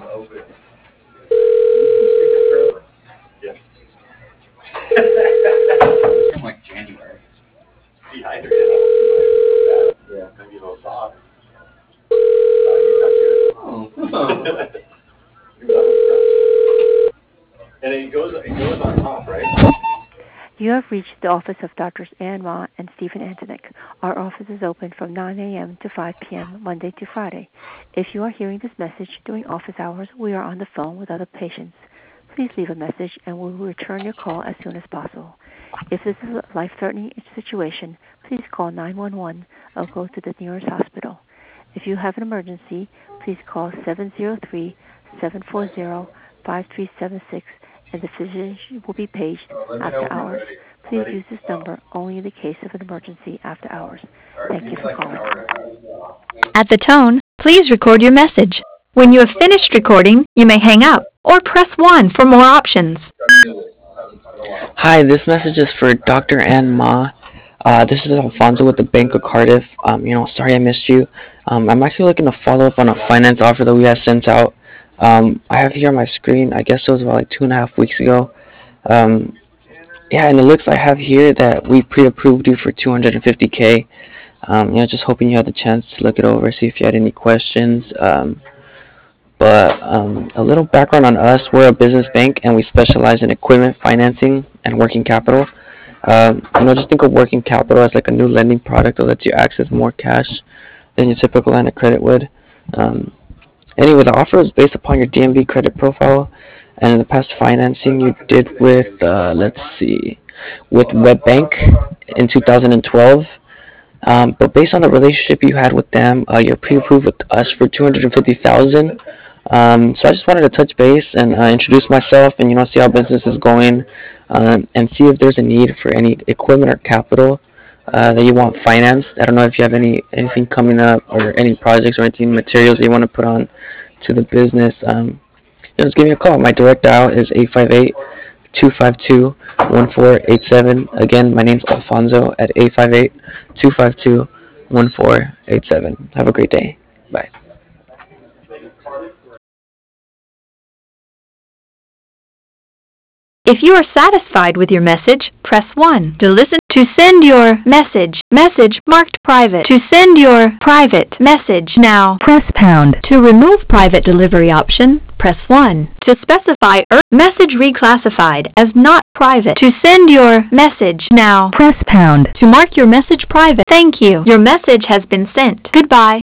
Yeah. From like January. Dehydrated. Yeah, maybe a little soft. Oh. And it goes on top, right? You have reached the office of Doctors Ann Ma and Stephen Antonik. Our office is open from 9 a.m. to 5 p.m. Monday to Friday. If you are hearing this message during office hours, we are on the phone with other patients. Please leave a message and we will return your call as soon as possible. If this is a life-threatening situation, please call 911 or go to the nearest hospital. If you have an emergency, please call 703-740-5376 and the physician will be paged after hours. Please use this number only in the case of an emergency after hours. Thank you for calling. At the tone, please record your message. When you have finished recording, you may hang up or press 1 for more options. Hi, this message is for Dr. Ann Ma. This is Alfonso with the Bank of Cardiff. Sorry I missed you. I'm actually looking to follow up on a finance offer that we have sent out. I have here on my screen, I guess it was about like 2.5 weeks ago. And it looks I have here that we pre-approved you for $250K. Just hoping you had the chance to look it over, see if you had any questions. But a little background on us: we're a business bank, and we specialize in equipment financing and working capital. Just think of working capital as like a new lending product that lets you access more cash than your typical line of credit would. Anyway, the offer is based upon your DMV credit profile, and in the past financing you did with, with WebBank in 2012. But based on the relationship you had with them, you're pre-approved with us for $250,000. So I just wanted to touch base and introduce myself and see how business is going, and see if there's a need for any equipment or capital that you want financed. I don't know if you have anything coming up or any projects or anything materials that you want to put on to the business. Just give me a call. My direct dial is 858-252-1487. Again, my name's Alfonso at 858-252-1487. Have a great day. Bye. If you are satisfied with your message, press 1. To send your message marked private. To send your private message now, press pound. To remove private delivery option, press 1. To specify message reclassified as not private. To send your message now, press pound. To mark your message private, thank you. Your message has been sent. Goodbye.